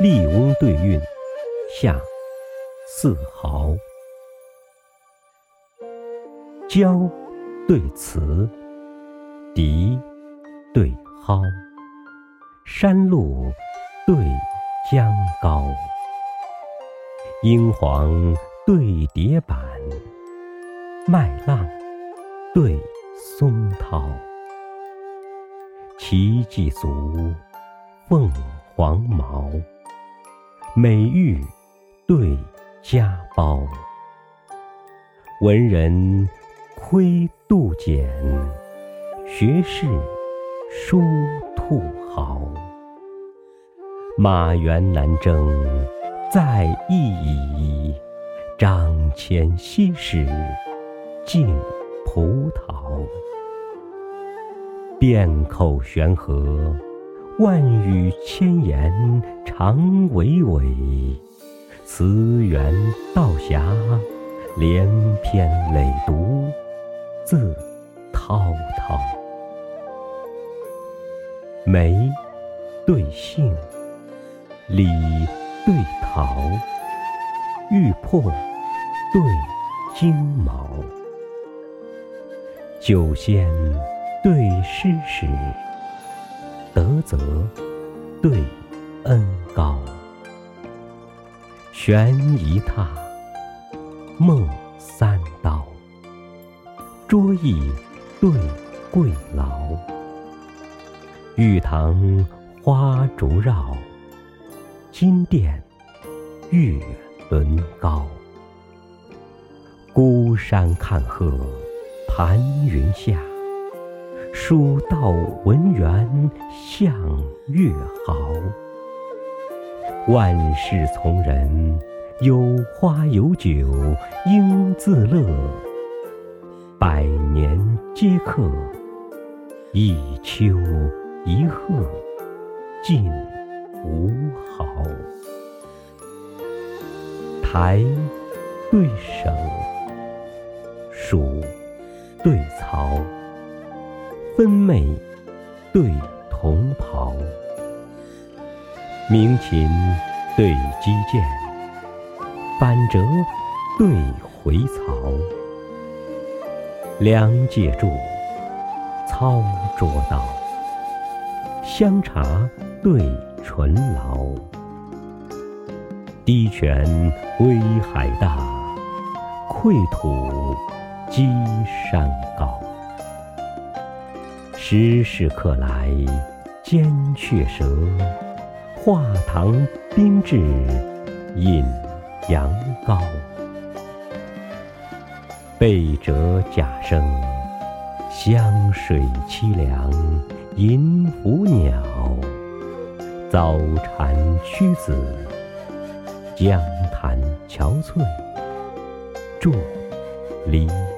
笠翁对韵下四豪。娇对雌，笛对蒿，山路对江高。英皇对蝶板，麦浪对松涛。奇迹足，凤凰毛，美玉对家宝。文人窥杜简，学士书兔毫。马原南征在意矣，张骞西使进葡萄。辩口悬河，万语千言常娓娓。词源道狭，连篇累牍自滔滔。梅对杏，李对桃，玉魄对金毛。酒仙对诗史，德泽对恩高。悬一榻，梦三刀，桌椅对桂劳。玉堂花烛绕，金殿月轮高。孤山看鹤盘云下，蜀道闻猿向月豪。万事从人，有花有酒应自乐。百年皆客，一丘一壑尽无毫。台对省，蜀对曹，分袂对同袍。鸣琴对击剑，反折对回槽。梁介柱，操捉刀，香茶对醇醪。滴泉归海大，溃土击山高。时时刻来尖雀舌，画堂宾至饮羊羔。贝折甲声，湘水凄凉银浮鸟。早蝉屈子，江潭憔悴伫离